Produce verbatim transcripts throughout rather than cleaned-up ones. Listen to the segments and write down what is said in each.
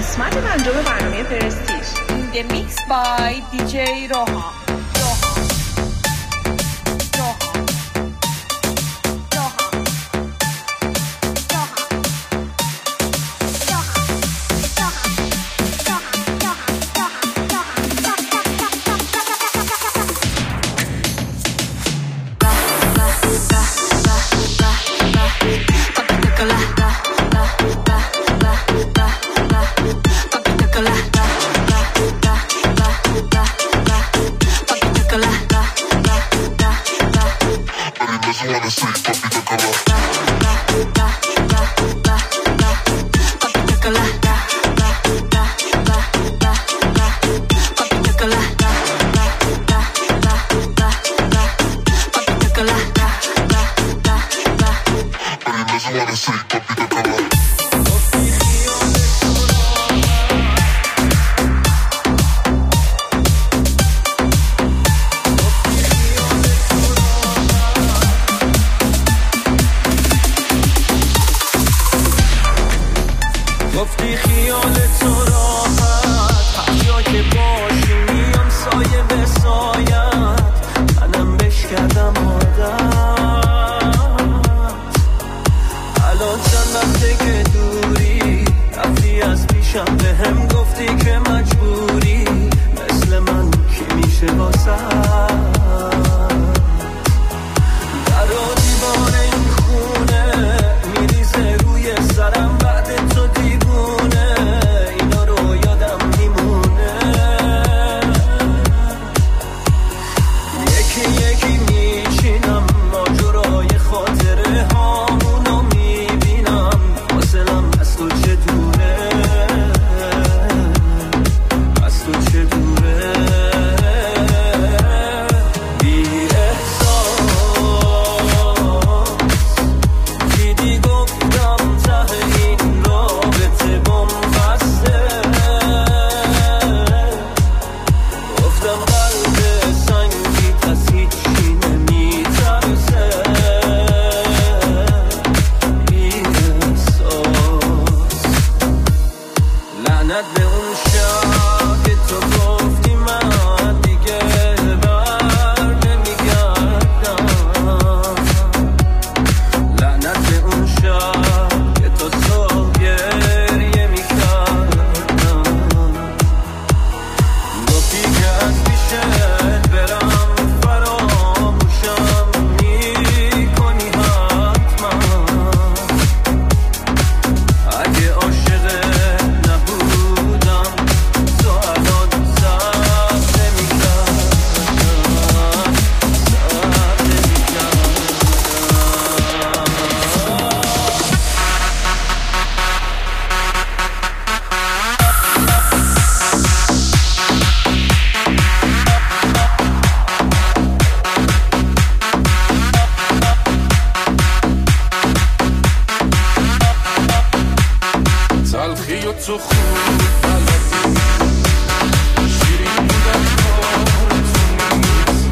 قسمت پنجم برنامه پرستیژ. The Mix by دی جی روها. گفتی خیال تو راحت هر جا که باشی میام سایه به سایت منم بش کردم عادت الان چند وقته که دوری رفتی از پیشم به هم گفتی که مجبوری مثل من کی میشه واسه در و دیوار این خونه میریزه روی سرم بعد تو دیوونه اینا رو یادم میمونه یکی یکی میچینم ماجرای خاطره هامونو میبینم حاصلم از تو چه دوره از تو چه دوره بی احساس دیدی گفتم ته این رابطه بمبسته گفتم قلب سنگی پس هیچی نمیترسه بی احساس لعنت به اون شب که تو گفتی من دیگه بر نمیگردم لعنت به اون شب که تو صبح گریه میکردم گفتی که از پیشت برم فراموشم میکنی حتما اگه عاشقت نبودم تو الان صبر نمیکردم صبر نمیکردم تلخی و تو خوب بلدی شیرین بودن کار تو نیست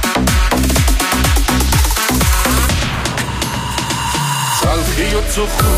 تلخی و تو خوب